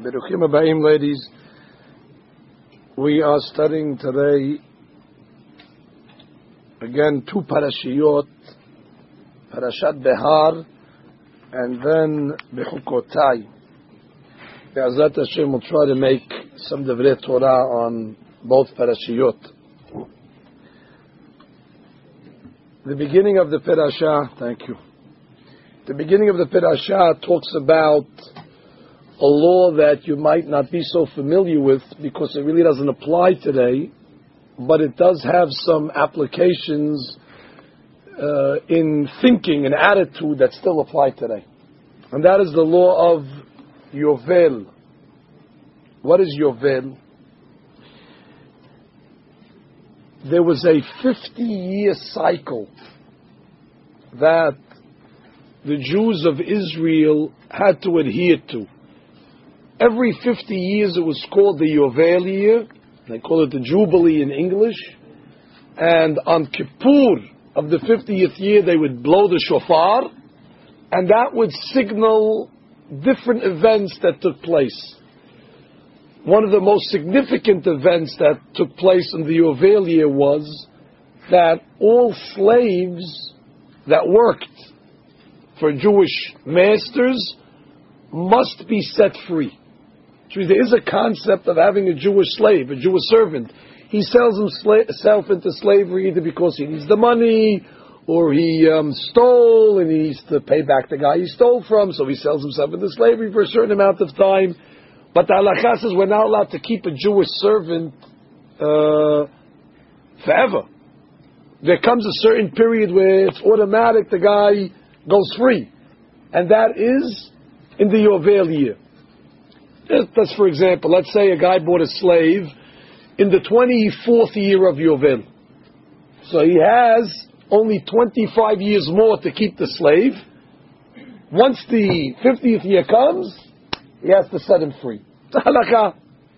Beruchim Abayim, ladies. We are studying today again two parashiyot, Parashat Behar and then Bechukotai. Be'ezrat Hashem will try to make some Devrei Torah on both parashiyot. The beginning of the parasha, thank you. The beginning of the parasha talks about a law that you might not be so familiar with because it really doesn't apply today, but it does have some applications in thinking and attitude that still apply today. And that is the law of Yovel. What is Yovel? There was a 50-year cycle that the Jews of Israel had to adhere to. Every 50 years it was called the Yovel year. They call it the Jubilee in English. And on Kippur of the 50th year they would blow the shofar, and that would signal different events that took place. One of the most significant events that took place in the Yovel year was that all slaves that worked for Jewish masters must be set free. There is a concept of having a Jewish slave, a Jewish servant. He sells himself into slavery either because he needs the money, or he stole and he needs to pay back the guy he stole from, so he sells himself into slavery for a certain amount of time. But the halakha says we're not allowed to keep a Jewish servant forever. There comes a certain period where it's automatic, the guy goes free. And that is in the Yovel year. That's, for example, let's say a guy bought a slave in the 24th year of Yovel. So he has only 25 years more to keep the slave. Once the 50th year comes, he has to set him free. It's a halakha.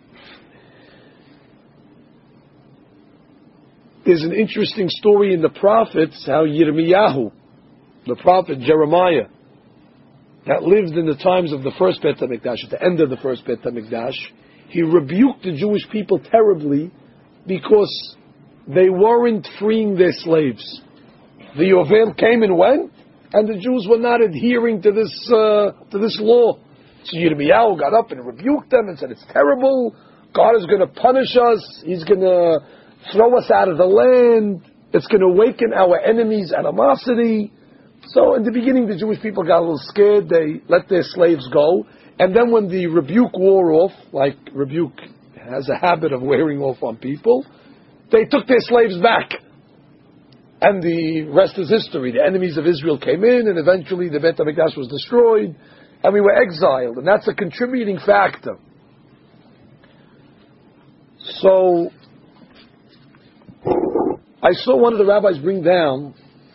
There's an interesting story in the prophets, how Yirmiyahu, the prophet Jeremiah, that lived in the times of the first Beit HaMikdash, at the end of the first Beit HaMikdash, he rebuked the Jewish people terribly because they weren't freeing their slaves. The Yovel came and went, and the Jews were not adhering to this law. So Yirmiyahu got up and rebuked them and said, it's terrible, God is going to punish us, He's going to throw us out of the land, it's going to awaken our enemies' animosity. So in the beginning the Jewish people got a little scared, they let their slaves go, and then when the rebuke wore off, like rebuke has a habit of wearing off on people, they took their slaves back. And the rest is history. The enemies of Israel came in, and eventually the Beit HaMikdash was destroyed, and we were exiled, and that's a contributing factor. So, I saw one of the rabbis bring down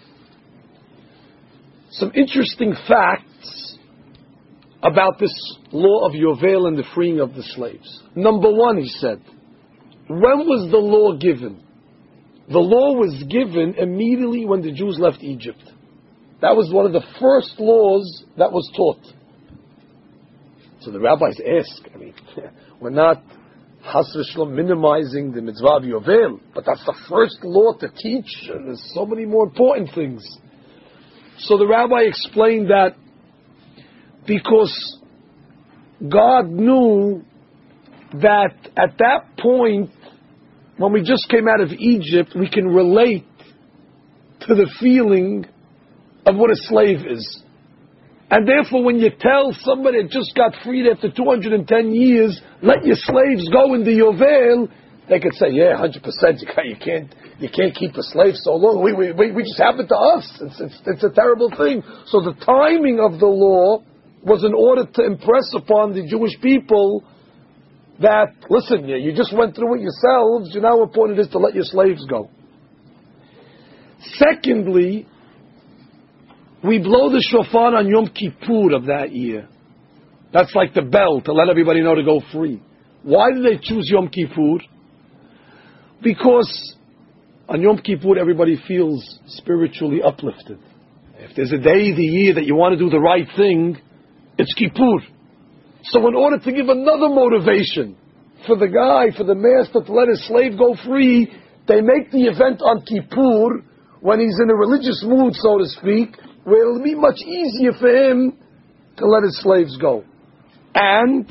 some interesting facts about this law of Yovel and the freeing of the slaves. Number one, he said, when was the law given? The law was given immediately when the Jews left Egypt. That was one of the first laws that was taught. So the rabbis ask, we're not Has v'Shalom minimizing the mitzvah of Yovel, but that's the first law to teach. There's so many more important things. So the rabbi explained that because God knew that at that point, when we just came out of Egypt, we can relate to the feeling of what a slave is. And therefore, when you tell somebody that just got freed after 210 years, let your slaves go in the Yovel, they could say, yeah, 100%, you can't keep a slave so long. We just happened to us. It's a terrible thing. So the timing of the law was in order to impress upon the Jewish people that, listen, you just went through it yourselves, you know how important it is to let your slaves go. Secondly, we blow the shofar on Yom Kippur of that year. That's like the bell to let everybody know to go free. Why did they choose Yom Kippur? Because on Yom Kippur everybody feels spiritually uplifted. If there's a day of the year that you want to do the right thing, it's Kippur. So in order to give another motivation for the guy, for the master to let his slave go free, they make the event on Kippur, when he's in a religious mood, so to speak, where it'll be much easier for him to let his slaves go. And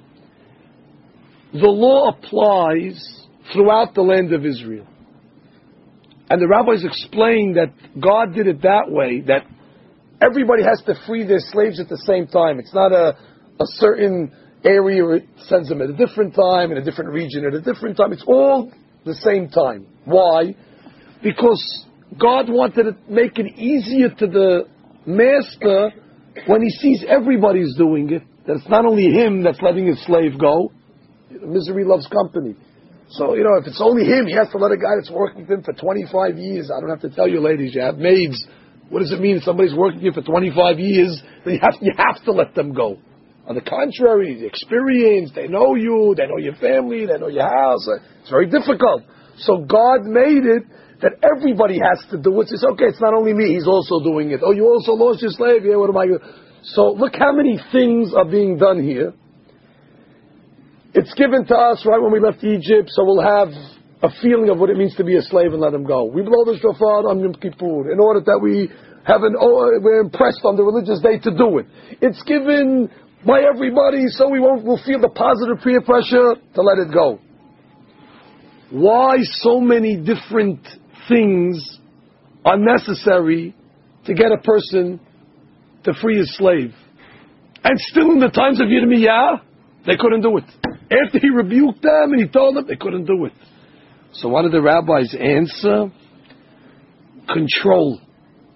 the law applies throughout the land of Israel. And the rabbis explain that God did it that way, that everybody has to free their slaves at the same time. It's not a certain area where it sends them at a different time, in a different region at a different time. It's all the same time. Why? Because God wanted to make it easier to the master when he sees everybody's doing it, that it's not only him that's letting his slave go. Misery loves company. So, if it's only him, he has to let a guy that's working with him for 25 years. I don't have to tell you, ladies, you have maids. What does it mean if somebody's working here for 25 years? Then you have to let them go. On the contrary, the experience, they know you, they know your family, they know your house. It's very difficult. So God made it that everybody has to do it. It's okay, it's not only me, he's also doing it. Oh, you also lost your slave? Yeah, what am I going to... So look how many things are being done here. It's given to us right when we left Egypt, so we'll have a feeling of what it means to be a slave and let him go. We blow the shofar on Yom Kippur in order that we're impressed on the religious day to do it. It's given by everybody, so we'll feel the positive peer pressure to let it go. Why so many different things are necessary to get a person to free his slave? And still in the times of Yirmiyah, they couldn't do it. After he rebuked them and he told them, they couldn't do it. So what did the rabbis answer? Control.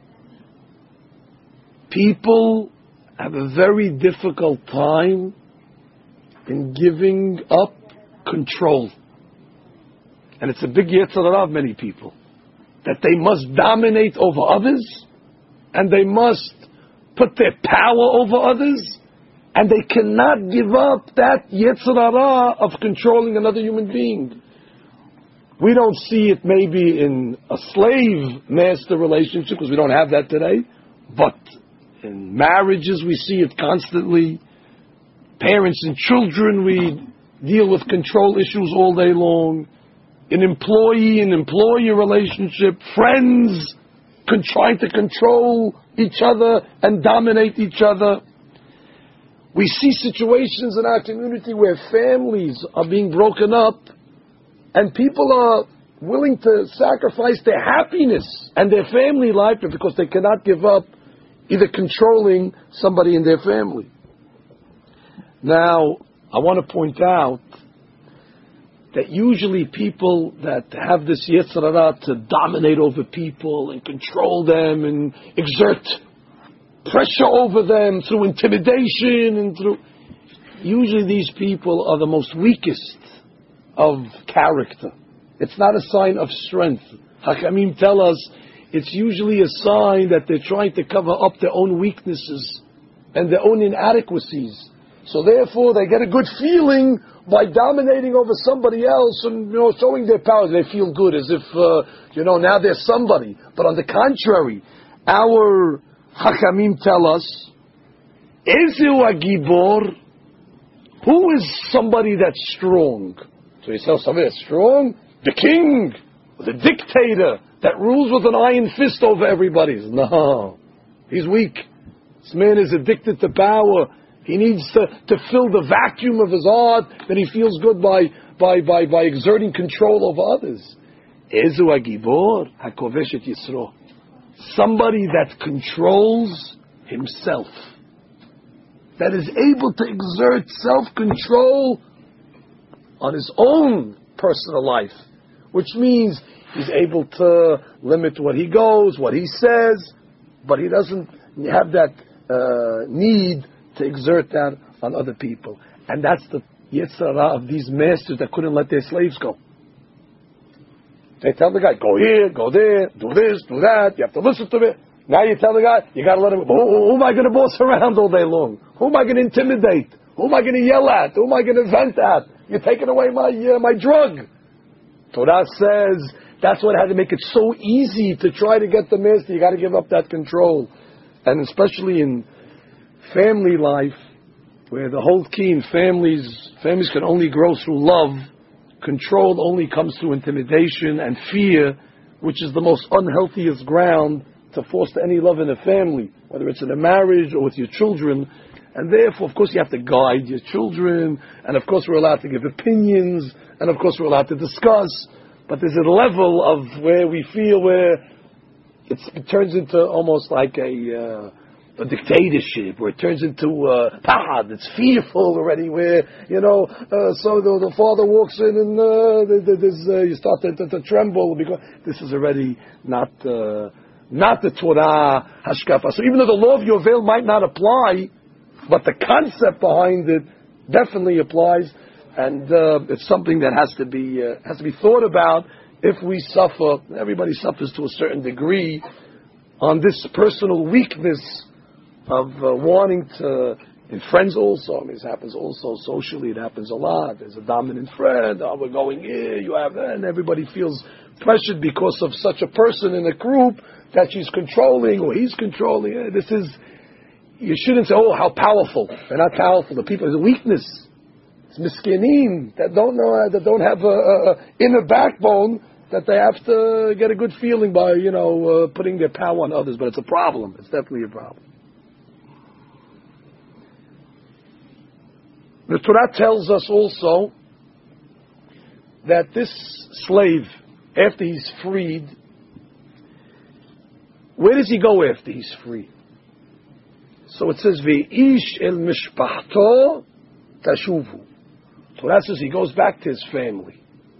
People have a very difficult time in giving up control. And it's a big yetzer hara of many people, that they must dominate over others, and they must put their power over others, and they cannot give up that yetzer hara of controlling another human being. We don't see it maybe in a slave-master relationship, because we don't have that today, but in marriages we see it constantly. Parents and children, we deal with control issues all day long. In employee and employee relationship, friends trying to control each other and dominate each other. We see situations in our community where families are being broken up and people are willing to sacrifice their happiness and their family life because they cannot give up either controlling somebody in their family. Now, I want to point out that usually people that have this yetzer hara to dominate over people and control them and exert pressure over them through intimidation and usually these people are the most weakest of character. It's not a sign of strength. Hakamim tell us it's usually a sign that they're trying to cover up their own weaknesses and their own inadequacies. So therefore they get a good feeling by dominating over somebody else and showing their power. They feel good as if now they're somebody. But on the contrary, our Hakamim tell us, Ezeu Agibor, who is somebody that's strong? So you tell somebody that's strong? The king, the dictator that rules with an iron fist over everybody. No, he's weak. This man is addicted to power. He needs to fill the vacuum of his heart that he feels good by exerting control over others. Ezu Agibor hakovesh et Yisro. Somebody that controls himself, that is able to exert self-control on his own personal life, which means he's able to limit what he goes, what he says, but he doesn't have that need to exert that on other people. And that's the yetzer hara of these masters that couldn't let their slaves go. They tell the guy, go here, go there, do this, do that, you have to listen to me. Now you tell the guy, you got to let him go. Who am I going to boss around all day long? Who am I going to intimidate? Who am I going to yell at? Who am I going to vent at? You're taking away my drug. Torah says that's what had to make it so easy to try to get the master. You got to give up that control. And especially in family life, where the whole key in families can only grow through love. Control only comes through intimidation and fear, which is the most unhealthiest ground to foster any love in a family, whether it's in a marriage or with your children. And therefore, of course, you have to guide your children, and of course we're allowed to give opinions, and of course we're allowed to discuss, but there's a level of where we feel where it turns into almost like a dictatorship, where it turns into it's fearful already, where, so the father walks in and you start to tremble, because this is already not the Torah Hashkafa. So even though the law of Yovel might not apply, but the concept behind it definitely applies, and it's something that has to be thought about. If we suffer, everybody suffers to a certain degree on this personal weakness of wanting to, in friends also. I mean, this happens also socially. It happens a lot. There's a dominant friend. Oh, we're going here. You have that, and everybody feels pressured because of such a person in a group that she's controlling or he's controlling. This is. You shouldn't say, "Oh, how powerful." They're not powerful. The people, there's a weakness. It's miskinim that don't know, that don't have a inner backbone, that they have to get a good feeling by, putting their power on others. But it's a problem. It's definitely a problem. The Torah tells us also that this slave, after he's freed, where does he go after he's free? So it says, "Ve'ish el mishpachto tashuvu." Torah says he goes back to his family.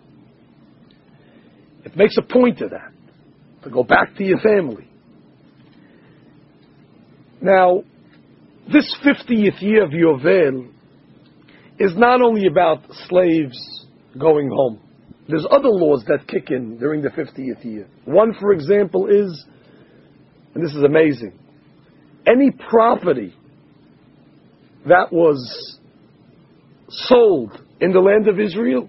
It makes a point of that, to go back to your family. Now, this 50th year of Yovel is not only about slaves going home. There's other laws that kick in during the 50th year. One, for example, is, and this is amazing, any property that was sold in the land of Israel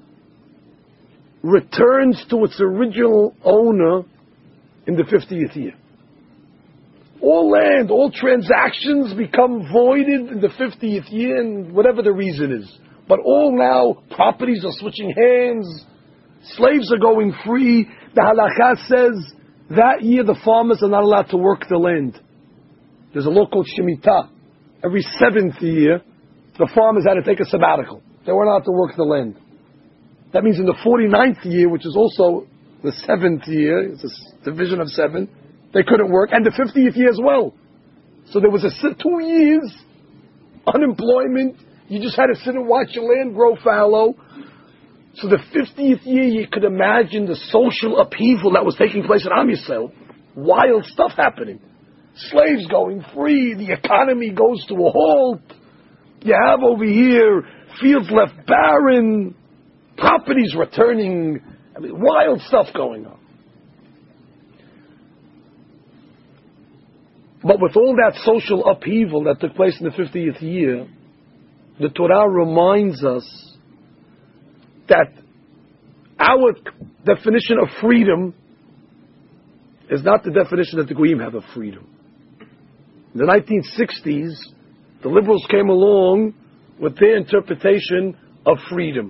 returns to its original owner in the 50th year. All land, all transactions become voided in the 50th year, and whatever the reason is. But all now, properties are switching hands, slaves are going free. The halakha says that year the farmers are not allowed to work the land. There's a law called Shemitah. Every 7th year, the farmers had to take a sabbatical. They weren't allowed to work the land. That means in the 49th year, which is also the 7th year, it's a division of 7, they couldn't work, and the 50th year as well. So there was 2 years unemployment. You just had to sit and watch your land grow fallow. So the 50th year, you could imagine the social upheaval that was taking place in Am Yisrael. Wild stuff happening. Slaves going free, the economy goes to a halt. You have over here fields left barren, properties returning. I mean, wild stuff going on. But with all that social upheaval that took place in the 50th year, the Torah reminds us that our definition of freedom is not the definition that the Goyim have of freedom. In the 1960s, the liberals came along with their interpretation of freedom.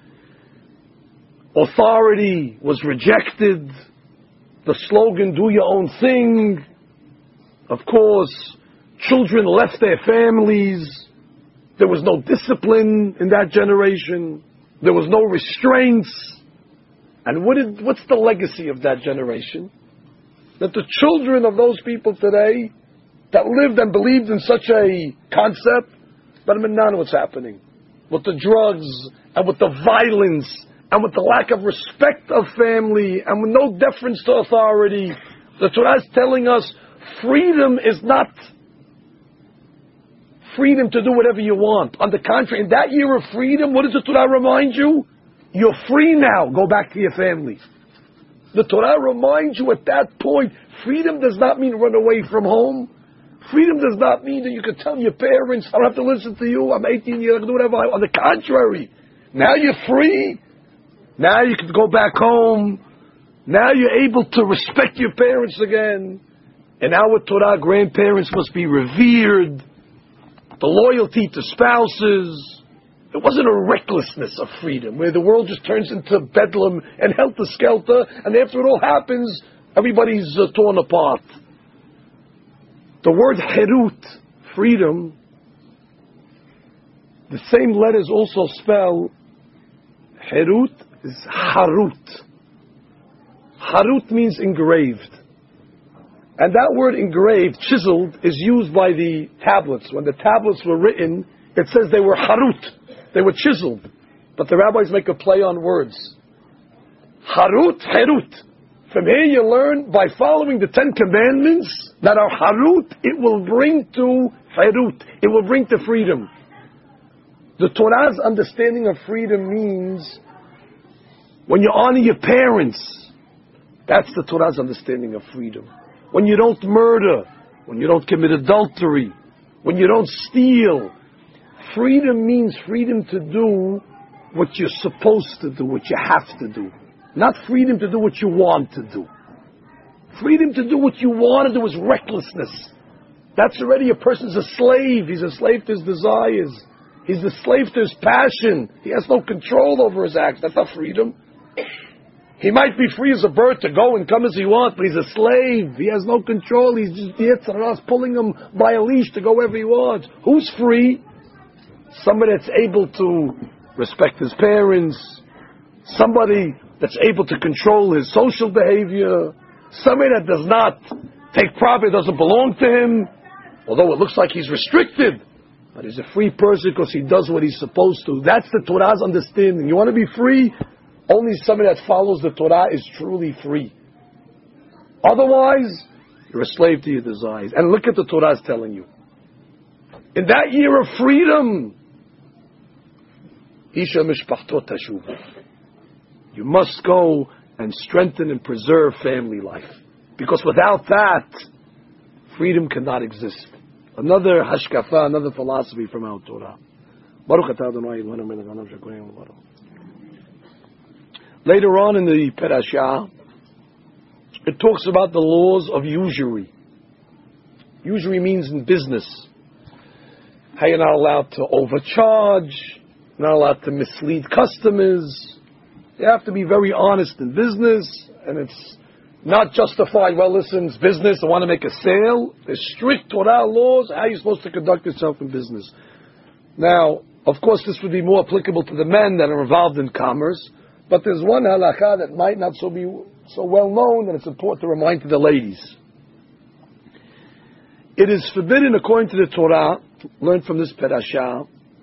Authority was rejected. The slogan, "Do your own thing." Of course, children left their families. There was no discipline in that generation. There was no restraints. And what's the legacy of that generation? That the children of those people today that lived and believed in such a concept, but I mean, none of what's happening. With the drugs, and with the violence, and with the lack of respect of family, and with no deference to authority, the Torah is telling us freedom is not freedom to do whatever you want. On the contrary, in that year of freedom, what does the Torah remind you? You're free now. Go back to your family. The Torah reminds you at that point, freedom does not mean run away from home. Freedom does not mean that you can tell your parents, "I don't have to listen to you. I'm 18 years, I can do whatever I want." On the contrary, now you're free. Now you can go back home. Now you're able to respect your parents again. In our Torah, grandparents must be revered. the loyalty to spouses. It wasn't a recklessness of freedom, where the world just turns into bedlam and helter-skelter, and after it all happens, everybody's torn apart. The word herut, freedom, the same letters also spell herut is harut. Harut means engraved. And that word engraved, chiseled, is used by the tablets. When the tablets were written, it says they were harut. They were chiseled. But the rabbis make a play on words. Harut, herut. From here you learn, by following the 10 commandments that are harut, it will bring to herut. It will bring to freedom. The Torah's understanding of freedom means when you honor your parents. That's the Torah's understanding of freedom. When you don't murder, when you don't commit adultery, when you don't steal. Freedom means freedom to do what you're supposed to do, what you have to do. Not freedom to do what you want to do. Freedom to do what you want to do is recklessness. That's already a person's a slave. He's a slave to his desires. He's a slave to his passion. He has no control over his acts. That's not freedom. He might be free as a bird to go and come as he wants, but he's a slave. He has no control. He's just Yitzhak pulling him by a leash to go wherever he wants. Who's free? Somebody that's able to respect his parents. Somebody that's able to control his social behavior. Somebody that does not take property that doesn't belong to him. Although it looks like he's restricted. But he's a free person because he does what he's supposed to. That's the Torah's understanding. You want to be free? Only somebody that follows the Torah is truly free. Otherwise, you're a slave to your desires. And look at the Torah's telling you. In that year of freedom, Isha mishpachto tashuv. You must go and strengthen and preserve family life. Because without that, freedom cannot exist. Another hashkafa, another philosophy from our Torah. Baruch atah Adonai Eloheinu melech haolam shekohen v'baruch. Later on in the Perashah, it talks about the laws of usury. Usury means in business. How you're not allowed to overcharge, not allowed to mislead customers. You have to be very honest in business, and it's not justified, well listen, it's business, I want to make a sale. There's strict Torah laws, how you're supposed to conduct yourself in business. Now, of course, this would be more applicable to the men that are involved in commerce. But there's one halakha that might not be so well known that it's important to remind to the ladies. It is forbidden, according to the Torah, learned from this parashah,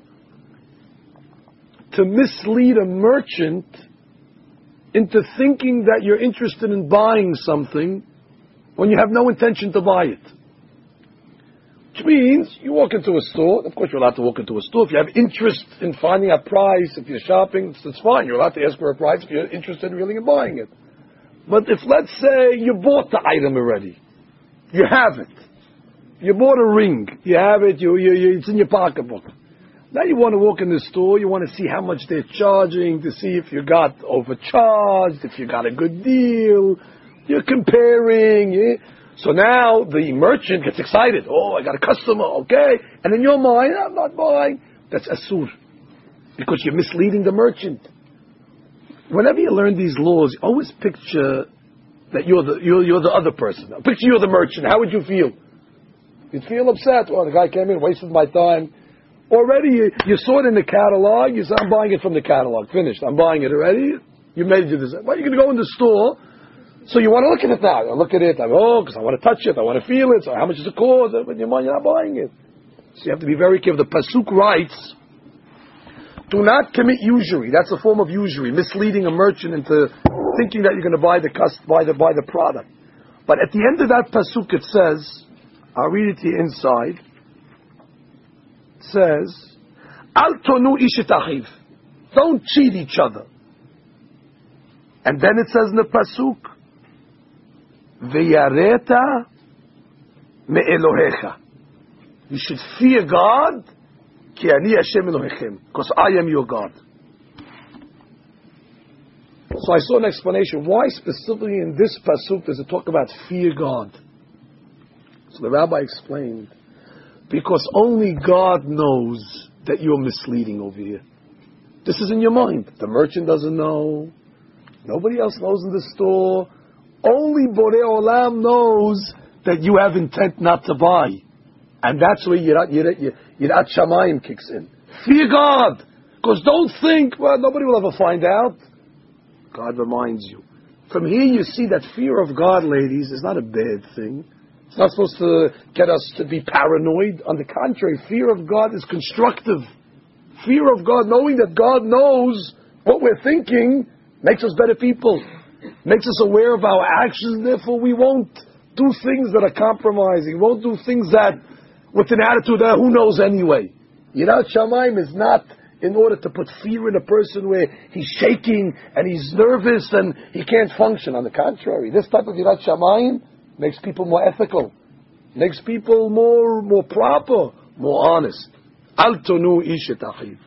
to mislead a merchant into thinking that you're interested in buying something when you have no intention to buy it. Which means, you walk into a store, of course you're allowed to walk into a store, if you have interest in finding a price, if you're shopping, it's fine, you're allowed to ask for a price if you're interested really in buying it. But if, let's say, you bought the item already, you have it, you bought a ring, you have it, it's in your pocketbook. Now you want to walk in the store, you want to see how much they're charging, to see if you got overcharged, if you got a good deal, you're comparing, So now the merchant gets excited. Oh, I got a customer, okay. And in your mind, I'm not buying. That's asur. Because you're misleading the merchant. Whenever you learn these laws, always picture that you're the other person. Picture you're the merchant. How would you feel? You'd feel upset. Oh, the guy came in, wasted my time. Already you saw it in the catalog. You said, I'm buying it from the catalog. Finished. I'm buying it already. You made your decision. Well, you're going to go in the store. So you want to look at it now. You look at it. Because I want to touch it. I want to feel it. So how much does it cost? But you're not buying it. So you have to be very careful. The Pasuk writes, do not commit usury. That's a form of usury. Misleading a merchant into thinking that you're going to buy the product. But at the end of that Pasuk it says, I'll read it to you inside. It says, Al tonu ish et achiv. Don't cheat each other. And then it says in the Pasuk, V'yareta me'elohecha. You should fear God, ki ani Hashem Elohechem, because I am your God. So I saw an explanation. Why specifically in this pasuk does it talk about fear God? So the rabbi explained, Because only God knows that you're misleading over here. This is in your mind. The merchant doesn't know. Nobody else knows in the store. Only Borei Olam knows that you have intent not to buy. And that's where Yirat Shamayim kicks in. Fear God. Because don't think, well, nobody will ever find out. God reminds you. From here you see that fear of God, ladies, is not a bad thing. It's not supposed to get us to be paranoid. On the contrary, fear of God is constructive. Fear of God, knowing that God knows what we're thinking, makes us better people. Makes us aware of our actions, therefore we won't do things that are compromising. We won't do things that, with an attitude that who knows anyway. Yirat Shamayim is not in order to put fear in a person where he's shaking and he's nervous and he can't function. On the contrary, this type of Yirat Shamayim makes people more ethical, makes people more proper, more honest. Al tonu ish et achiv.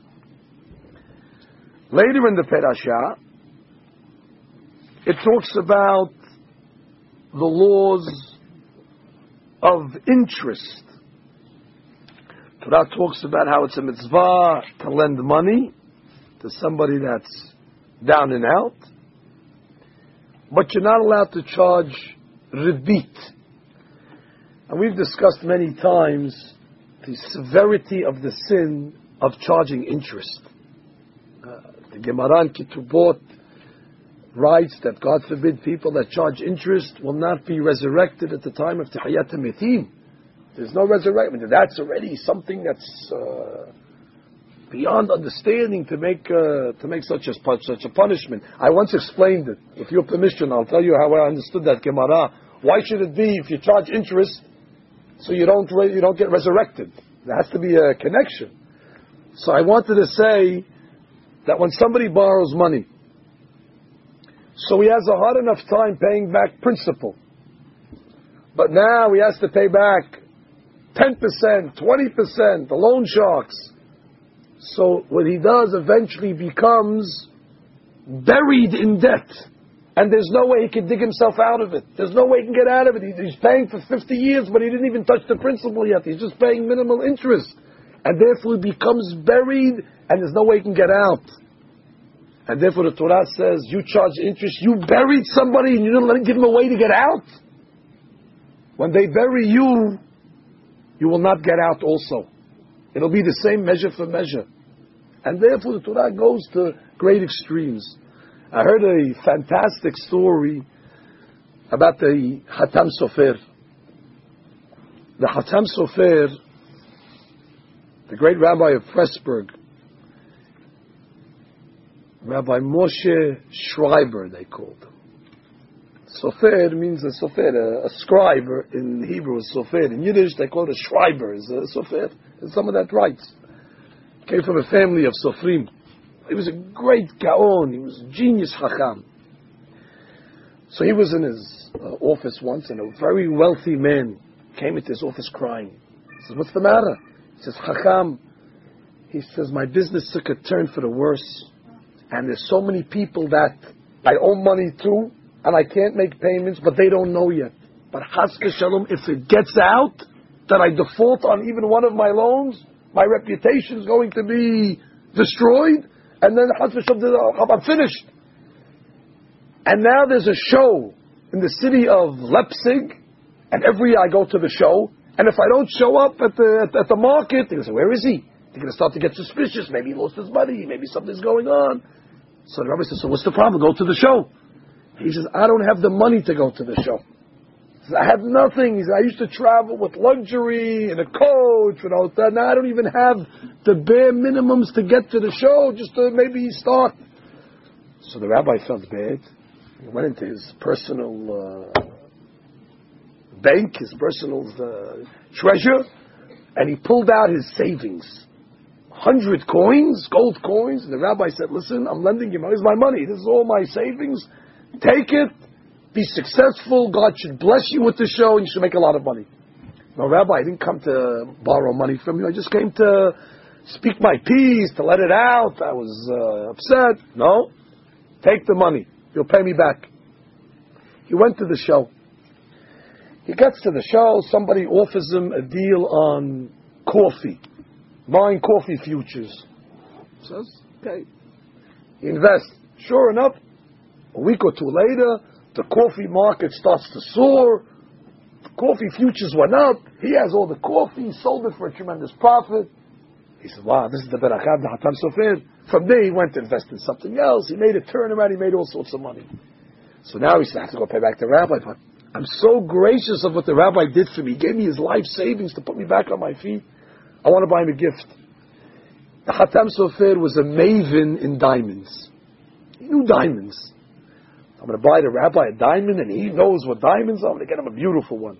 Later in the parasha, it talks about the laws of interest. Torah talks about how it's a mitzvah to lend money to somebody that's down and out, but you're not allowed to charge ribit. And we've discussed many times the severity of the sin of charging interest. The Gemara in Ketubot writes that, God forbid, people that charge interest will not be resurrected at the time of Tehiyat HaMetim. There's no resurrection. That's already something that's beyond understanding to make such a punishment. I once explained it. With your permission, I'll tell you how I understood that Gemara. Why should it be if you charge interest so you don't get resurrected? There has to be a connection. So I wanted to say that when somebody borrows money, so he has a hard enough time paying back principal, but now he has to pay back 10%, 20%, the loan sharks. So what he does eventually becomes buried in debt. And there's no way he can dig himself out of it. There's no way he can get out of it. He's paying for 50 years, but he didn't even touch the principal yet. He's just paying minimal interest. And therefore he becomes buried, and there's no way he can get out. And therefore the Torah says, you charge interest, you buried somebody and you didn't give him a way to get out. When they bury you, you will not get out also. It'll be the same measure for measure. And therefore the Torah goes to great extremes. I heard a fantastic story about the Hatam Sofer. The Hatam Sofer, the great rabbi of Pressburg, Rabbi Moshe Schreiber, they called him. Sofer means a sofer, a scribe. In Hebrew is sofer. In Yiddish they call it a schreiber, is a sofer. And some of that writes. Came from a family of sofrim. He was a great gaon. He was a genius chacham. So he was in his office once, and a very wealthy man came into his office crying. He says, "What's the matter?" He says, "Chacham," he says, "my business took a turn for the worse, and there's so many people that I owe money to, and I can't make payments, but they don't know yet. But chas v'shalom, if it gets out that I default on even one of my loans, my reputation is going to be destroyed, and then chas v'shalom, I'm finished." And now there's a show in the city of Leipzig, and every year I go to the show, and if I don't show up at the market, they're going to say, "Where is he?" They're going to start to get suspicious. Maybe he lost his money. Maybe something's going on. So the rabbi says, "So what's the problem? Go to the show." He says, "I don't have the money to go to the show. He says, I have nothing. He says, I used to travel with luxury and a coach and all that. Now I don't even have the bare minimums to get to the show, just to maybe start." So the rabbi felt bad. He went into his personal bank, his personal treasure, and he pulled out his savings. 100 coins, gold coins. And the rabbi said, "Listen, I'm lending you money. This is my money. This is all my savings. Take it. Be successful. God should bless you with the show, and you should make a lot of money." "No, Rabbi, I didn't come to borrow money from you. I just came to speak my piece, to let it out. I was upset." "No, take the money. You'll pay me back." He went to the show. He gets to the show, somebody offers him a deal on coffee, buying coffee futures. He says, okay. He invests. Sure enough, a week or two later, the coffee market starts to soar. The coffee futures went up. He has all the coffee, sold it for a tremendous profit. He said, wow, this is the Berakah, the Hatam Sofer. From there, he went to invest in something else. He made a turnaround. He made all sorts of money. So now he said, I have to go pay back the rabbi. But I'm so gracious of what the rabbi did for me. He gave me his life savings to put me back on my feet. I want to buy him a gift. The Hatam Sofer was a maven in diamonds. He knew diamonds. I'm going to buy the rabbi a diamond, and he knows what diamonds are. I'm going to get him a beautiful one.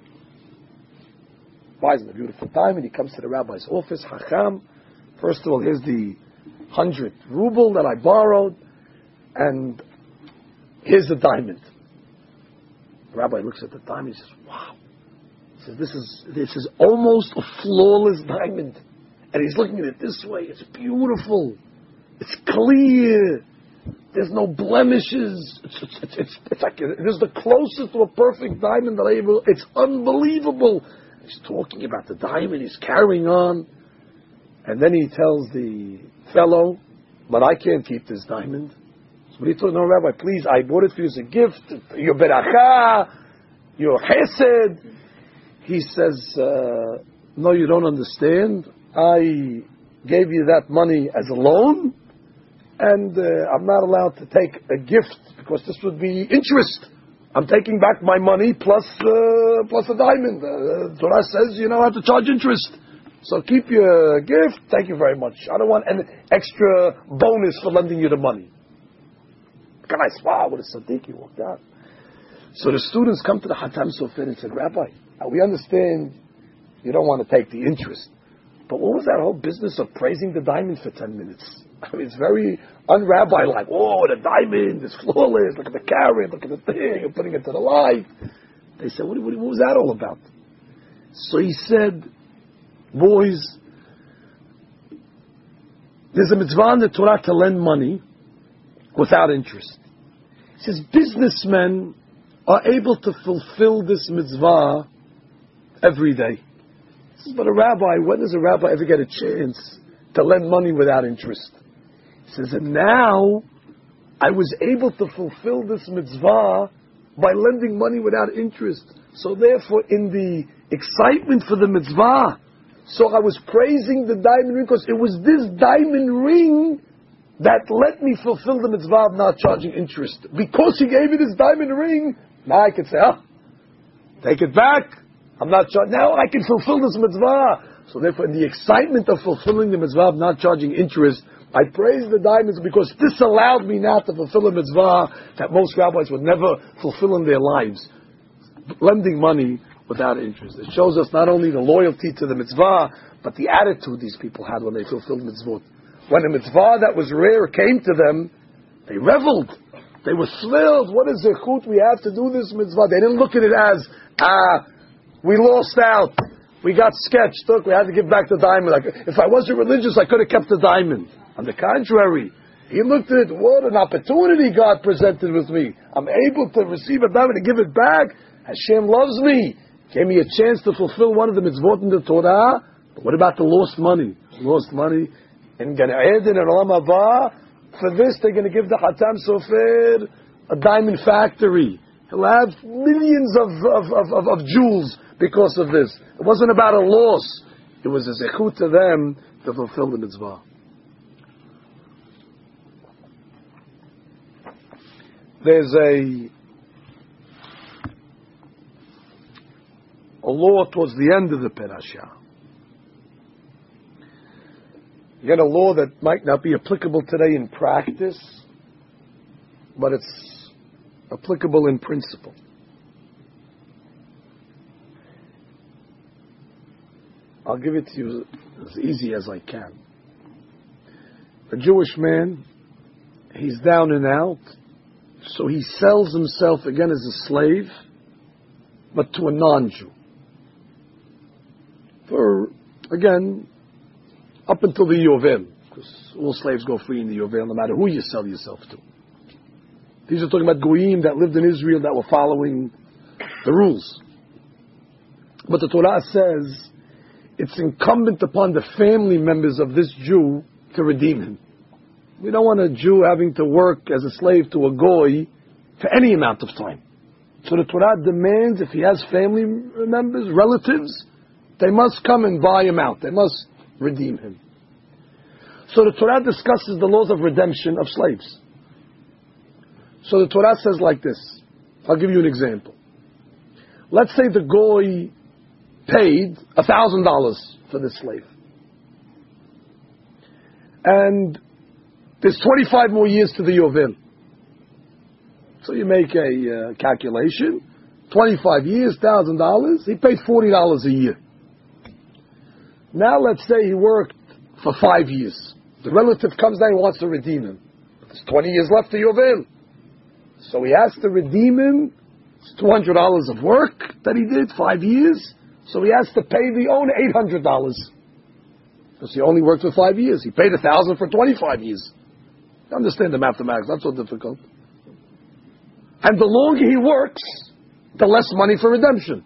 Buys him a beautiful diamond. He comes to the rabbi's office. Hacham, first of all, here's the 100 ruble that I borrowed, and here's the diamond. The rabbi looks at the diamond. He says, wow. He says, this is almost a flawless diamond. And he's looking at it this way. It's beautiful. It's clear. There's no blemishes. It's like it is the closest to a perfect diamond that I ever. It's unbelievable. He's talking about the diamond. He's carrying on, and then he tells the fellow, "But I can't keep this diamond." So he told, "No, Rabbi, please. I bought it for you as a gift. Your beracha, your chesed." He says, "No, you don't understand. I gave you that money as a loan, and I'm not allowed to take a gift because this would be interest. I'm taking back my money plus a diamond. Torah says you don't have to charge interest. So keep your gift. Thank you very much. I don't want an extra bonus for lending you the money." The guy said, "Wow, what a tzaddik." He walked out. So the students come to the Hatam Sofer and said, "Rabbi, we understand you don't want to take the interest. But what was that whole business of praising the diamond for 10 minutes? I mean, it's very un-rabbi-like. Oh, the diamond is flawless. Look at the carrot. Look at the thing. You're putting it to the light." They said, what was that all about? So he said, boys, there's a mitzvah in the Torah to lend money without interest. He says, businessmen are able to fulfill this mitzvah every day. But a rabbi, when does a rabbi ever get a chance to lend money without interest? He says, and now I was able to fulfill this mitzvah by lending money without interest. So therefore, in the excitement for the mitzvah, so I was praising the diamond ring because it was this diamond ring that let me fulfill the mitzvah of not charging interest. Because he gave me this diamond ring, now I can say, take it back. I'm not charging. Now I can fulfill this mitzvah. So therefore, in the excitement of fulfilling the mitzvah of not charging interest, I praise the diamonds because this allowed me now to fulfill a mitzvah that most rabbis would never fulfill in their lives. Lending money without interest. It shows us not only the loyalty to the mitzvah, but the attitude these people had when they fulfilled mitzvot. When a mitzvah that was rare came to them, they reveled. They were thrilled. What is zechut? We have to do this mitzvah. They didn't look at it as, we lost out. We got sketched. Look, we had to give back the diamond. Like, if I wasn't religious, I could have kept the diamond. On the contrary, he looked at it, what an opportunity God presented with me. I'm able to receive a diamond and give it back. Hashem loves me. Gave me a chance to fulfill one of the mitzvot in the Torah. But what about the lost money? Lost money in Gan Eden and Olam Haba. For this, they're going to give the Hatam Sofer a diamond factory. He'll have millions of jewels because of this. It wasn't about a loss. It was a zechut to them to fulfill the mitzvah. There's a law towards the end of the parasha. You get a law that might not be applicable today in practice, but it's applicable in principle. I'll give it to you as easy as I can. A Jewish man, he's down and out, so he sells himself again as a slave, but to a non-Jew. For, again, up until the Yovel, because all slaves go free in the Yovel, no matter who you sell yourself to. These are talking about Goyim that lived in Israel that were following the rules. But the Torah says it's incumbent upon the family members of this Jew to redeem him. We don't want a Jew having to work as a slave to a goy for any amount of time. So the Torah demands if he has family members, relatives, they must come and buy him out. They must redeem him. So the Torah discusses the laws of redemption of slaves. So the Torah says like this. I'll give you an example. Let's say the goy paid $1,000 for this slave. And there's 25 more years to the Yovel. So you make a calculation. 25 years, $1,000. He paid $40 a year. Now let's say he worked for 5 years. The relative comes down and wants to redeem him. There's 20 years left to Yovel. So he has to redeem him. It's $200 of work that he did, 5 years. So he has to pay the owner $800. Because he only worked for 5 years. He paid $1,000 for 25 years. You understand the mathematics, not so difficult. And the longer he works, the less money for redemption.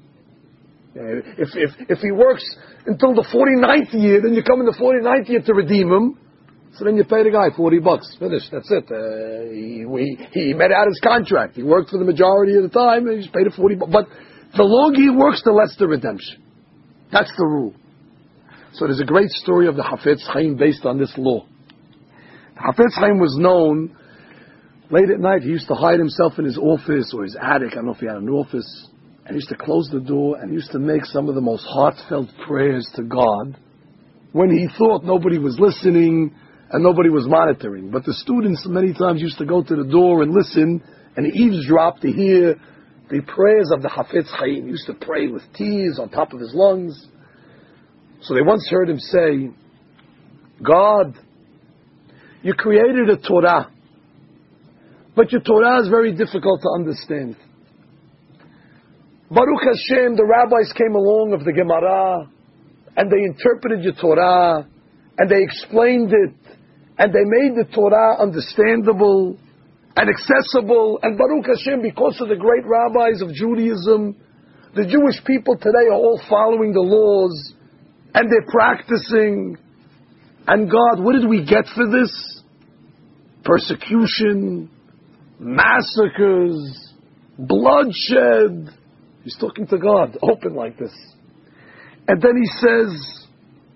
If he works until the 49th year, then you come in the 49th year to redeem him, so then you pay the guy $40. Finished, that's it. He met out his contract. He worked for the majority of the time, and he just paid $40. But the longer he works, the less the redemption. That's the rule. So there's a great story of the Hafetz Chaim based on this law. The Hafetz Chaim was known, late at night, he used to hide himself in his office or his attic. I don't know if he had an office. And he used to close the door and he used to make some of the most heartfelt prayers to God when he thought nobody was listening and nobody was monitoring. But the students many times used to go to the door and listen and eavesdrop to hear the prayers of the Hafetz Chaim. He used to pray with tears on top of his lungs. So they once heard him say, God, you created a Torah, but your Torah is very difficult to understand. Baruch Hashem, the rabbis came along of the Gemara, and they interpreted your Torah, and they explained it, and they made the Torah understandable and accessible. And Baruch Hashem, because of the great rabbis of Judaism, the Jewish people today are all following the laws, and they're practicing. And God, what did we get for this? Persecution, massacres, bloodshed. He's talking to God, open like this. And then he says,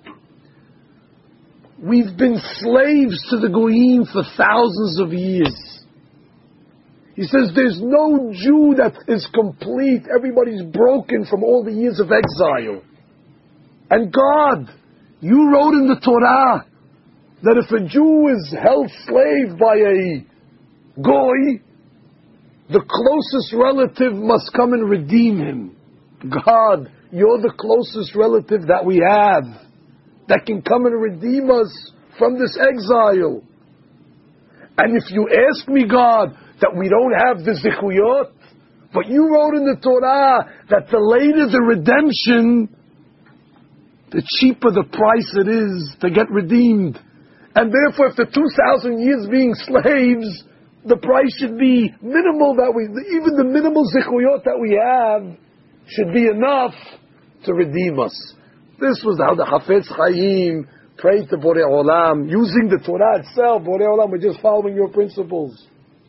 we've been slaves to the Goyim for thousands of years. He says, there's no Jew that is complete. Everybody's broken from all the years of exile. And God, you wrote in the Torah that if a Jew is held slave by a Goy, the closest relative must come and redeem him. God, you're the closest relative that we have that can come and redeem us from this exile. And if you ask me, God, that we don't have the zichuyot, but you wrote in the Torah that the later the redemption, the cheaper the price it is to get redeemed. And therefore, after 2,000 years being slaves, the price should be minimal, even the minimal zichuyot that we have should be enough to redeem us. This was how the Hafetz Chaim prayed to Borei Olam, using the Torah itself. Borei Olam, we're just following your principles.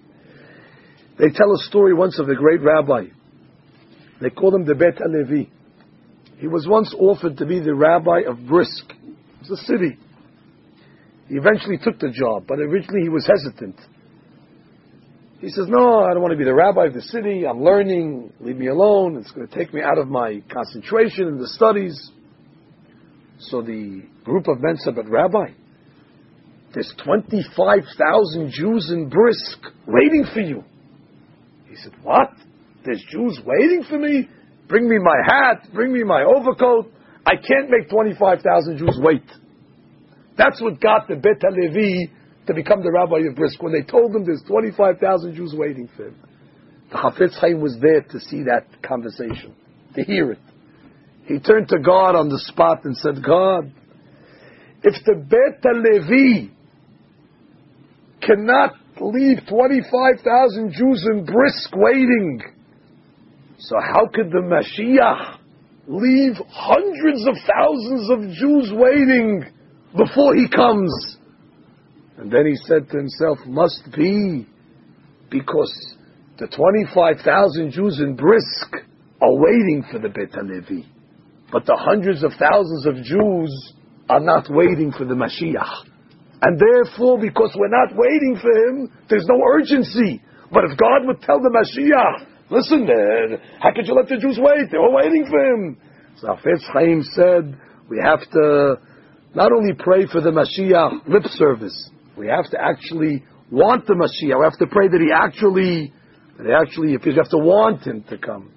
They tell a story once of a great rabbi. They call him the Bet HaLevi. He was once offered to be the rabbi of Brisk. It's a city. He eventually took the job, but originally he was hesitant. He says, no, I don't want to be the rabbi of the city. I'm learning. Leave me alone. It's going to take me out of my concentration in the studies. So the group of men said, but Rabbi, there's 25,000 Jews in Brisk waiting for you. He said, what? There's Jews waiting for me? Bring me my hat. Bring me my overcoat. I can't make 25,000 Jews wait. That's what got the Bet HaLevi to become the rabbi of Brisk. When they told him there's 25,000 Jews waiting for him. The Hafetz Chaim was there to see that conversation, to hear it. He turned to God on the spot and said, God, if the Bet HaLevi cannot leave 25,000 Jews in Brisk waiting, so how could the Mashiach leave hundreds of thousands of Jews waiting before he comes? And then he said to himself, must be because the 25,000 Jews in Brisk are waiting for the Beit HaLevi. But the hundreds of thousands of Jews are not waiting for the Mashiach. And therefore, because we're not waiting for him, there's no urgency. But if God would tell the Mashiach, listen, how could you let the Jews wait? They were waiting for him. So Hafetz Chaim said, we have to not only pray for the Mashiach lip service, we have to actually want the Mashiach. We have to pray that he actually, if you have to want him to come.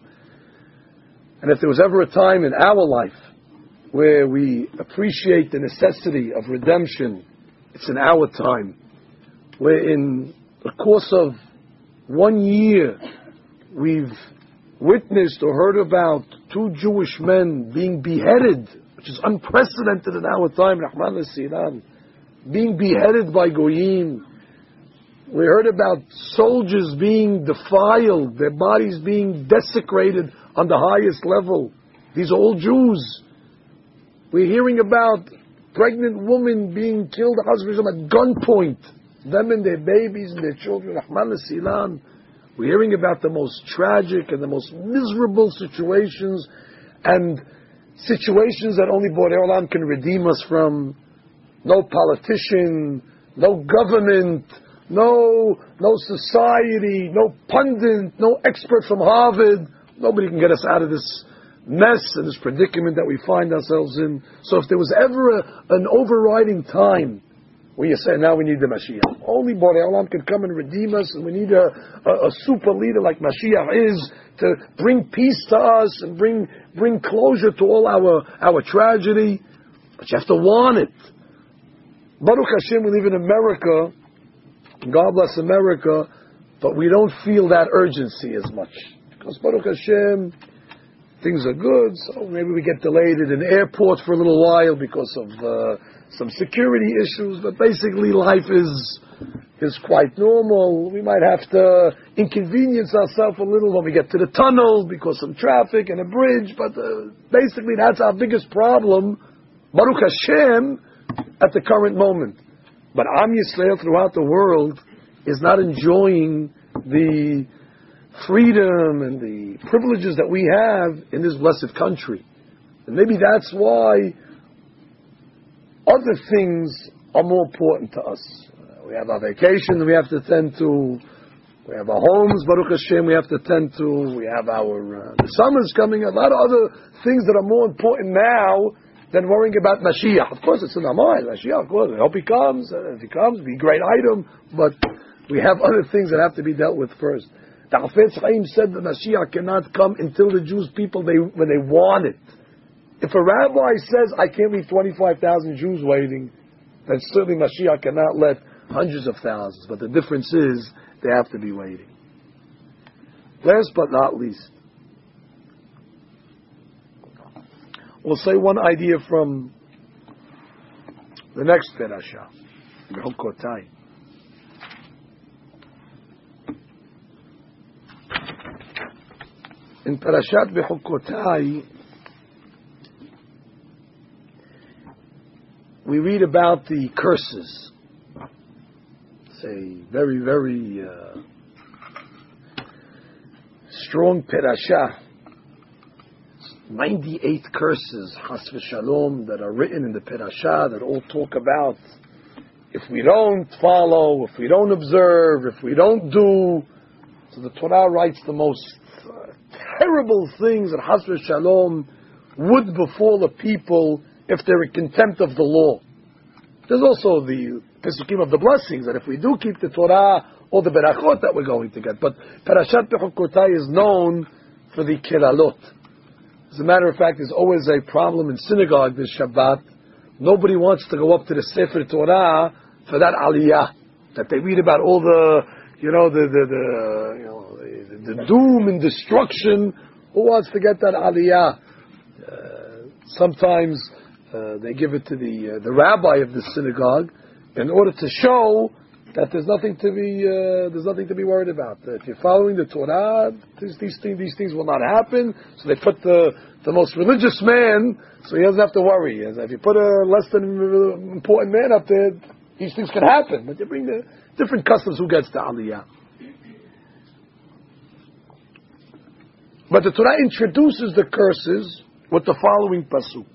And if there was ever a time in our life where we appreciate the necessity of redemption, it's in our time, where in the course of 1 year, we've witnessed or heard about 2 Jewish men being beheaded, which is unprecedented in our time, Rahman al-Sinan, being beheaded by Goyim. We heard about soldiers being defiled, their bodies being desecrated on the highest level. These are all Jews. We're hearing about pregnant women being killed at gunpoint, them and their babies and their children. Rahman al-Silan. We're hearing about the most tragic and the most miserable situations, and situations that only Borei Olam can redeem us from. No politician, no government, no society, no pundit, no expert from Harvard. Nobody can get us out of this mess and this predicament that we find ourselves in. So if there was ever an overriding time where you say, now we need the Mashiach, only Borei Olam can come and redeem us, and we need a super leader like Mashiach is to bring peace to us and bring closure to all our tragedy. But you have to want it. Baruch Hashem, we live in America, God bless America, but we don't feel that urgency as much. Because Baruch Hashem, things are good, so maybe we get delayed at an airport for a little while because of some security issues, but basically life is quite normal. We might have to inconvenience ourselves a little when we get to the tunnel because of traffic and a bridge, but basically that's our biggest problem, Baruch Hashem, at the current moment. But Am Yisrael throughout the world is not enjoying the freedom and the privileges that we have in this blessed country. And maybe that's why other things are more important to us. We have our vacation that we have to tend to. We have our homes, Baruch Hashem, we have to tend to. We have our the summer's coming. A lot of other things that are more important now than worrying about Mashiach. Of course, it's in our mind. Mashiach, of course, I hope he comes. If he comes, it'll be a great item. But we have other things that have to be dealt with first. The Hafetz Chaim said that Mashiach cannot come until the Jews people when they want it. If a rabbi says, I can't leave 25,000 Jews waiting, then certainly Mashiach cannot let hundreds of thousands. But the difference is, they have to be waiting. Last but not least, we'll say one idea from the next Perashah, Bechukotai. In Parashat Bechukotai, we read about the curses. It's a very, very strong Perashah. 98 curses, Chas v'Shalom, that are written in the Perashah that all talk about if we don't follow, if we don't observe, if we don't do. So the Torah writes the most terrible things that Chas v'Shalom would befall a people if they're in contempt of the law. There's also the Pesukim of the blessings, that if we do keep the Torah, all the Berachot that we're going to get. But Parashat Bechukotai is known for the Kelalot. As a matter of fact, there's always a problem in synagogue this Shabbat. Nobody wants to go up to the Sefer Torah for that Aliyah that they read about all the doom and destruction. Who wants to get that Aliyah? Sometimes they give it to the rabbi of the synagogue in order to show that there's nothing to be worried about. If you're following the Torah, these things will not happen. So they put the most religious man, so he doesn't have to worry. If you put a less than important man up there, these things can happen. But you bring the different customs. Who gets the Aliyah? But the Torah introduces the curses with the following pasuk.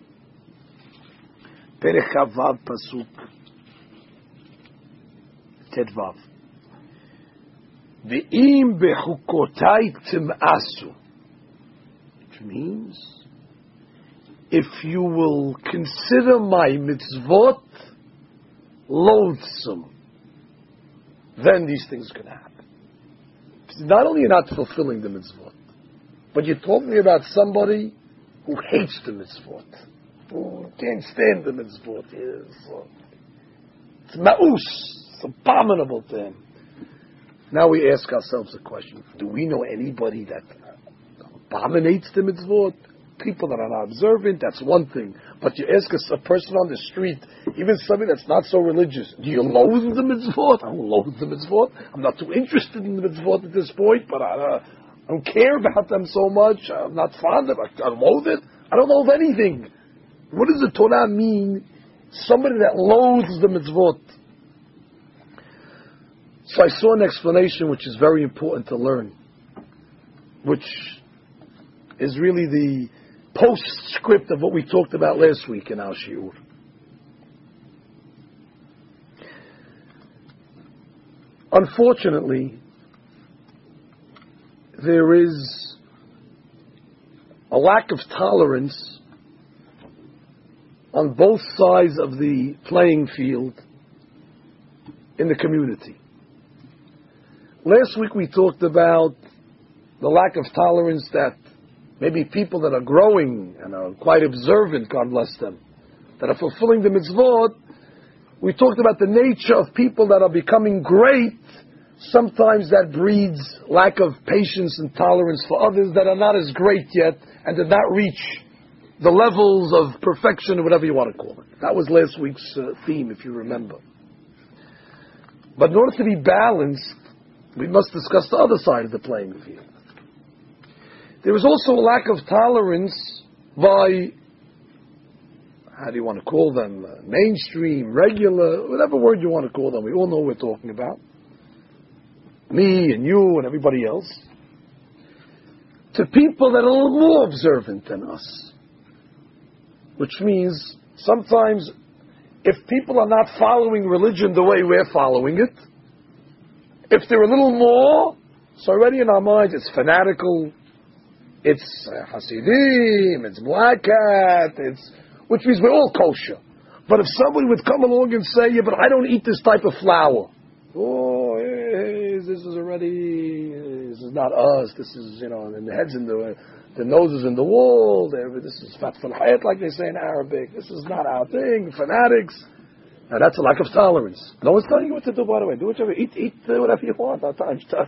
Perek Chavav pasuk Tedvav. Ve'im bechukotai tim'asu. Which means, if you will consider my mitzvot loathsome, then these things can happen. Not only you're not fulfilling the mitzvot, but you're talking about somebody who hates the mitzvot, who can't stand the mitzvot. It's ma'us. It's abominable to him. Now we ask ourselves a question. Do we know anybody that abominates the mitzvot? People that are not observant, that's one thing. But you ask a person on the street, even somebody that's not so religious, do you loathe the mitzvot? I don't loathe the mitzvot. I'm not too interested in the mitzvot at this point, but I don't care about them so much. I'm not fond of it. I loathe it. I don't loathe anything. What does the Torah mean? Somebody that loathes the mitzvot. So I saw an explanation which is very important to learn, which is really the postscript of what we talked about last week in our shiur. Unfortunately, there is a lack of tolerance on both sides of the playing field in the community. Last week we talked about the lack of tolerance that maybe people that are growing and are quite observant, God bless them, that are fulfilling the mitzvot. We talked about the nature of people that are becoming great. Sometimes that breeds lack of patience and tolerance for others that are not as great yet and did not reach the levels of perfection, or whatever you want to call it. That was last week's theme, if you remember. But in order to be balanced, we must discuss the other side of the playing field. There is also a lack of tolerance by, how do you want to call them, mainstream, regular, whatever word you want to call them. We all know what we're talking about. Me and you and everybody else. To people that are a little more observant than us. Which means, sometimes, if people are not following religion the way we're following it, if they're a little more, so already in our minds it's fanatical, it's Hasidim, it's Black Hat, which means we're all kosher. But if somebody would come along and say, yeah, but I don't eat this type of flour. Oh, hey, this is not us, this is, and the head's in the nose is in the wall, this is fat falhayat, like they say in Arabic, this is not our thing, fanatics. Now that's a lack of tolerance. No one's telling you what to do, by the way. Do whatever, eat whatever you want. Do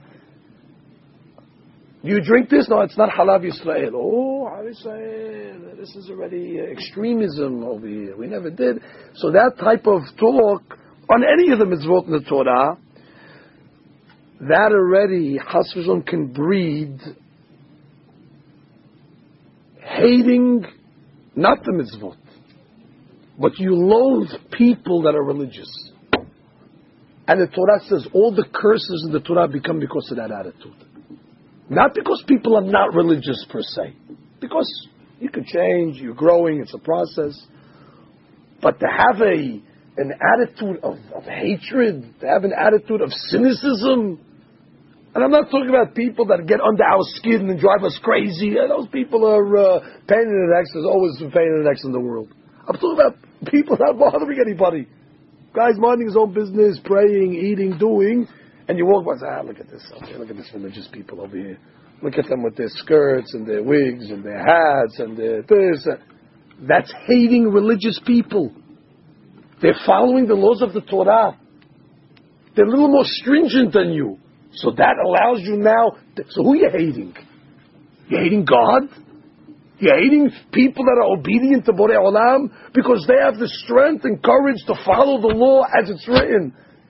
you drink this? No, it's not Halav Yisrael. Oh, Halav Yisrael, this is already extremism over here. We never did. So that type of talk, on any of the mitzvot in the Torah, that already, Chas v'Shalom, can breed hating, not the mitzvot, but you loathe people that are religious. And the Torah says all the curses in the Torah become because of that attitude. Not because people are not religious per se. Because you can change, you're growing, it's a process. But to have an attitude of hatred, to have an attitude of cynicism, and I'm not talking about people that get under our skin and drive us crazy. Those people are pain in the necks. There's always been pain in the necks in the world. I'm talking about people not bothering anybody. Guys minding his own business, praying, eating, doing, and you walk by and say, look at this. Okay, look at this religious people over here. Look at them with their skirts and their wigs and their hats and their this. That's hating religious people. They're following the laws of the Torah. They're a little more stringent than you. So that allows you now. So who are you hating? You're hating God? You're hating people that are obedient to Borei Olam because they have the strength and courage to follow the law as it's written.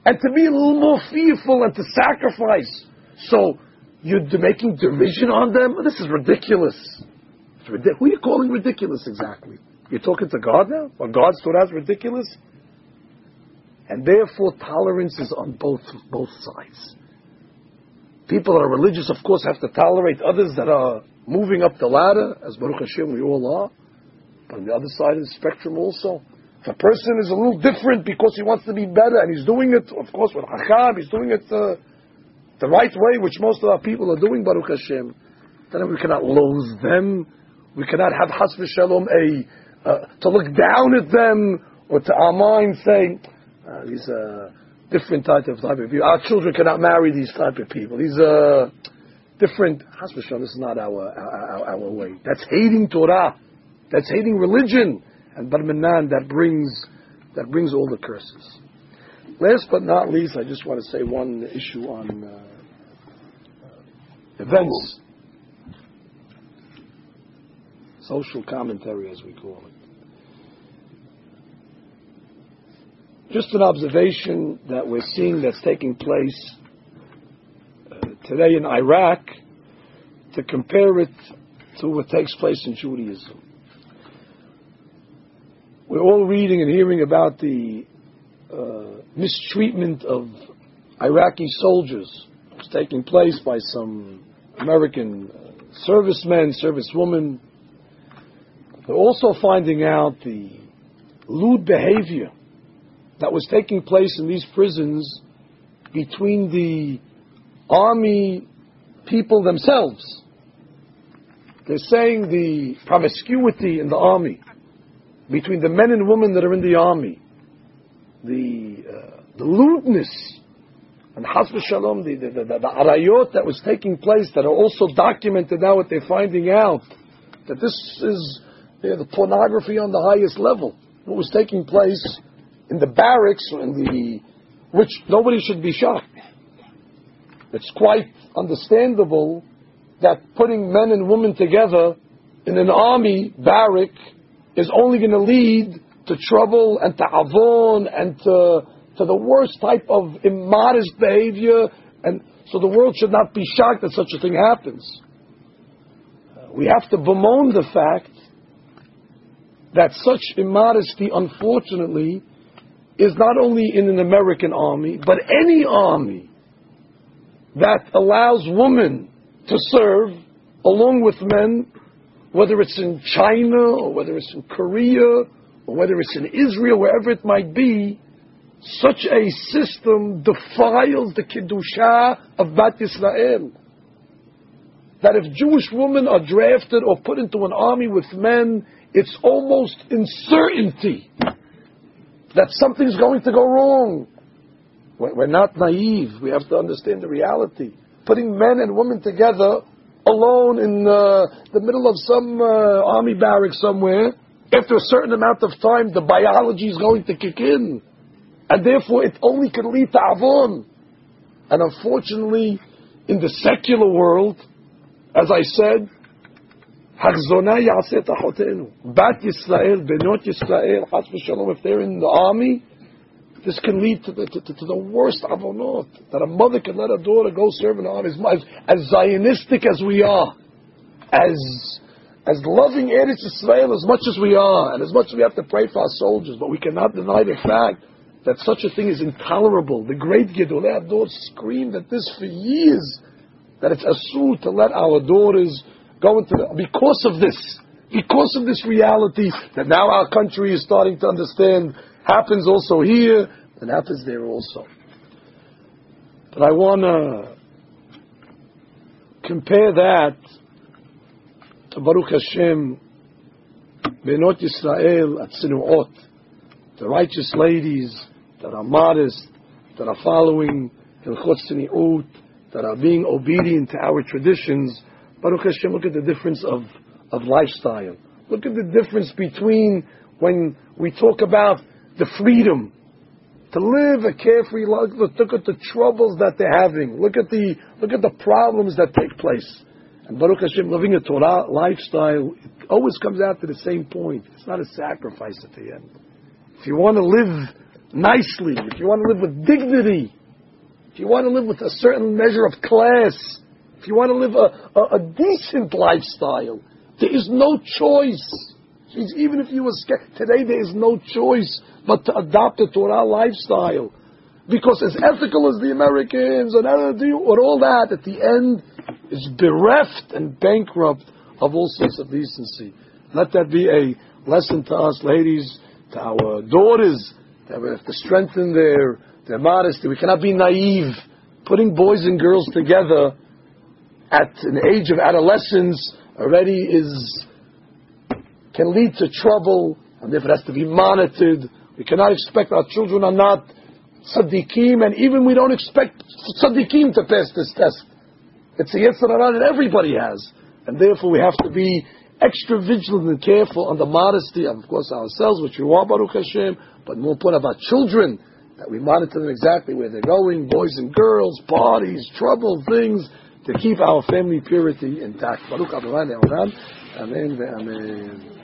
and to be a little more fearful and to sacrifice. So you're making derision on them? This is ridiculous. Who are you calling ridiculous exactly? You're talking to God now? Or God's Torah is ridiculous? And therefore tolerance is on both sides. People that are religious, of course, have to tolerate others that are moving up the ladder, as Baruch Hashem we all are. But on the other side of the spectrum also, if a person is a little different because he wants to be better, and he's doing it, of course, with Hacham, he's doing it the right way, which most of our people are doing, Baruch Hashem, then we cannot loathe them. We cannot have Has v'Shalom to look down at them, or to our mind say, these are different type of people. Our children cannot marry these type of people. These are different. Has v'Shalom, this is not our way. That's hating Torah. That's hating religion. And Barminan, that brings all the curses. Last but not least, I just want to say one issue on events. Social commentary, as we call it. Just an observation that we're seeing that's taking place today in Iraq, to compare it to what takes place in Judaism. We're all reading and hearing about the mistreatment of Iraqi soldiers. It's taking place by some American servicemen, servicewomen. We're also finding out the lewd behavior that was taking place in these prisons between the army people themselves. They're saying the promiscuity in the army between the men and women that are in the army, the lewdness, and Has v'Shalom, the arayot that was taking place, that are also documented now, what they're finding out, that this is the pornography on the highest level. What was taking place in the barracks, which nobody should be shocked. It's quite understandable that putting men and women together in an army barrack is only going to lead to trouble and to avon and to the worst type of immodest behavior, and so the world should not be shocked that such a thing happens. We have to bemoan the fact that such immodesty, unfortunately, is not only in an American army, but any army that allows women to serve along with men, whether it's in China, or whether it's in Korea, or whether it's in Israel, wherever it might be. Such a system defiles the Kedusha of Bat Yisrael. That if Jewish women are drafted or put into an army with men, it's almost in certainty that something's going to go wrong. We're not naive. We have to understand the reality. Putting men and women together alone in the middle of some army barrack somewhere, after a certain amount of time, the biology is going to kick in. And therefore, it only can lead to avon. And unfortunately, in the secular world, as I said, Hachzona Yaseh Tahotenu. Bat Yisrael, Benot Yisrael, Has v'Shalom, if they're in the army, this can lead to the worst avonot. That a mother can let her daughter go serve in the army. As Zionistic as we are, as loving Eretz Yisrael as much as we are, and as much as we have to pray for our soldiers, but we cannot deny the fact that such a thing is intolerable. The great Gedolei Ador screamed at this for years, that it's asur to let our daughters go into because of this reality that now our country is starting to understand happens also here and happens there also. But I want to compare that to Baruch Hashem, Benot Yisrael Atzinuot, the righteous ladies that are modest, that are following Hilchot Tzniut, that are being obedient to our traditions. Baruch Hashem, look at the difference of lifestyle. Look at the difference between when we talk about the freedom to live a carefree life. Look at the troubles that they're having. Look at the problems that take place. And Baruch Hashem, living a Torah lifestyle, it always comes out to the same point. It's not a sacrifice at the end. If you want to live nicely, if you want to live with dignity, if you want to live with a certain measure of class, if you want to live a decent lifestyle, there is no choice. Even if you were scared, today there is no choice but to adopt a Torah lifestyle. Because as ethical as the Americans and all that, at the end is bereft and bankrupt of all sorts of decency. Let that be a lesson to us, ladies, to our daughters, that we have to strengthen their modesty. We cannot be naive. Putting boys and girls together at an age of adolescence already can lead to trouble, and therefore it has to be monitored. We cannot expect our children are not tzaddikim, and even we don't expect tzaddikim to pass this test. It's a yetzer hara that everybody has, and therefore we have to be extra vigilant and careful on the modesty of course, ourselves, which we want, Baruch Hashem, but more important about children, that we monitor them exactly where they're going, boys and girls, parties, trouble, things, to keep our family purity intact. Baruch Adonai Le'olam. Amen ve'amen.